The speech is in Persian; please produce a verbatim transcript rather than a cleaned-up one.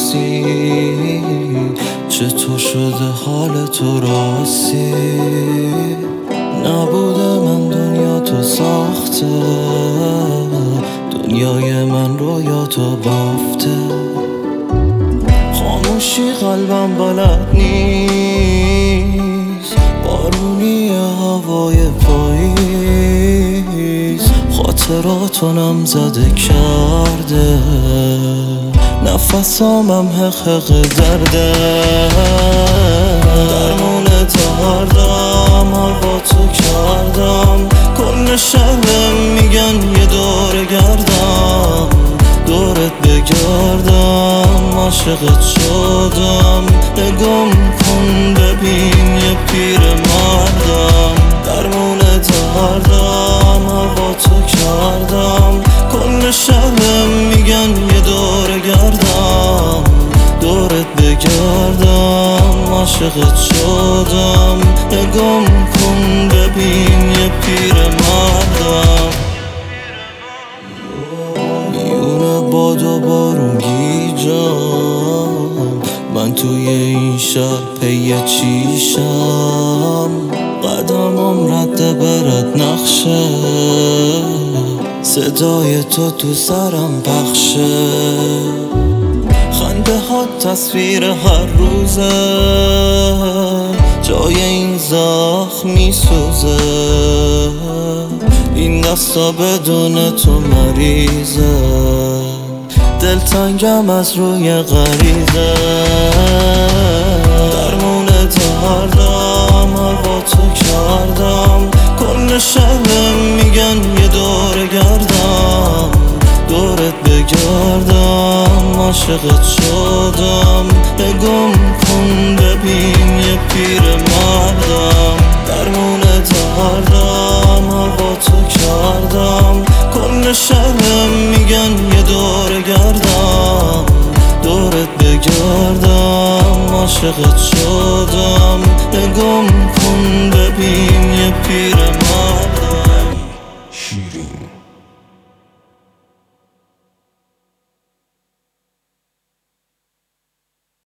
نیستی، چطور شده حال تو راستی؟ نبوده من دنیا تو ساخته، دنیای من رویا تو بافته. خاموشی قلبم بلد نیست، بارونی هوای پاییز خاطراتو نم زده کرده، نفسامم حقق درده. درمون تردم هوا تو کردم، کل شهرم میگن یه دور گردم، دورت بگردم عاشقت شدم. نگم کن ببین یه پیر مردم، درمون تردم هوا تو کردم، کل شهرم میگن یه دور گردم، دورت بگردم عاشقت شدم. نگم کن ببین یه پیر مردم، میونه باد و بارون گیجم، من توی این شهر پی چیشم. قدمم رد برد نقشه، صدای تو تو سرم پخشه. خنده ها تصویر هر روزه، جای این زخم میسوزه. این دستا بدون تو مریضه، دلتنگم از روی غریزه. درمون تردم هوا تو کردم، کل شهرم میگن یه دور گردم، دورت بگردم عاشقت شدم. نگم کن ببین یه پیر مردم، درمون تردم هوا تو کردم، کل شهرم میگن یه دور گردم، دورت بگردم عاشقت شدم. نگم کن ببین یه پیر مردم.